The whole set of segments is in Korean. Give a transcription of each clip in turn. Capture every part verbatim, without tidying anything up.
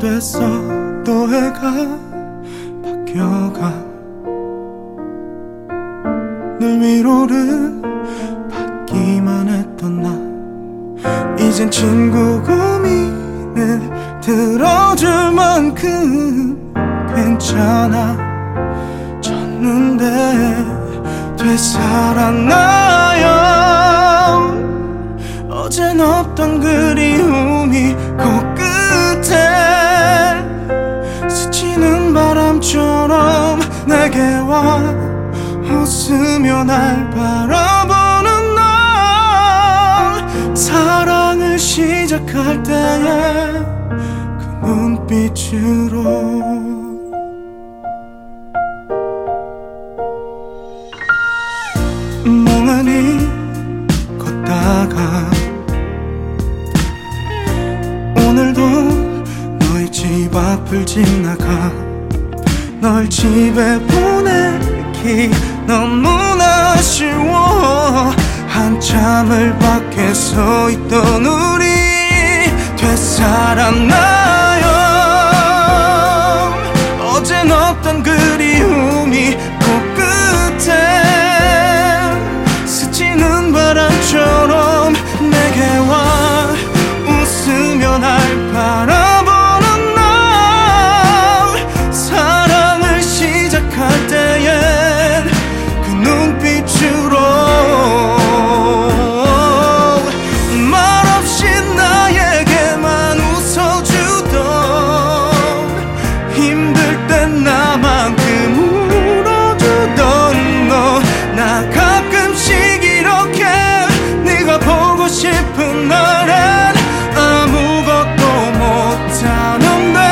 됐어. 또 해가 바뀌어가. 늘 위로를 받기만 했던 나, 이젠 친구 고민을 들어줄 만큼 괜찮아 졌는데 되살아나요. 어젠 없던 그리움이 코끝에 스치는 바람처럼 내게 와 웃으며 날 바라보는 날, 사랑을 시작할 때의 그 눈빛으로. 멍하니 걷다가 오늘도 너희 집 앞을 지나가. 널 집에 보내기 너무나 아쉬워. 한참을 밖에 서 있던 우리 되살아나요. 어젠 없던 그리움이 코끝에 스치는 바람처럼 내게 와 웃으며 날 바라보는 날, 사랑을 시작할 때엔 그 눈빛으로 말없이 나에게만 웃어주던, 힘들 땐 나만큼 울어주던 너. 나 가끔씩 이렇게 네가 보고 싶은 날엔 아무것도 못하는데,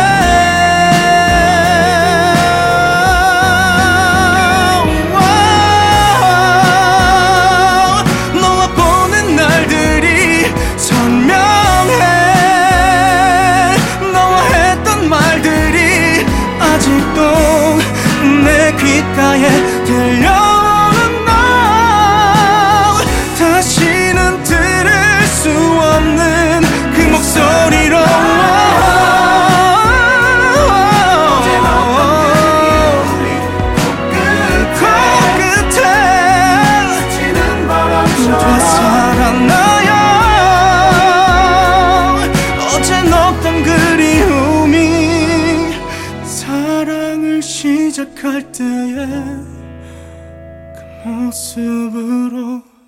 너와 보낸 날들이 선명해. 너와 했던 말들이 아직도 내 귓가에 들려오는 날, 다시는 들을 수 없는 그 목소리로. 되살아나요. 어젠 없던 그리움이 사랑을 시작할 때의 그 모습으로.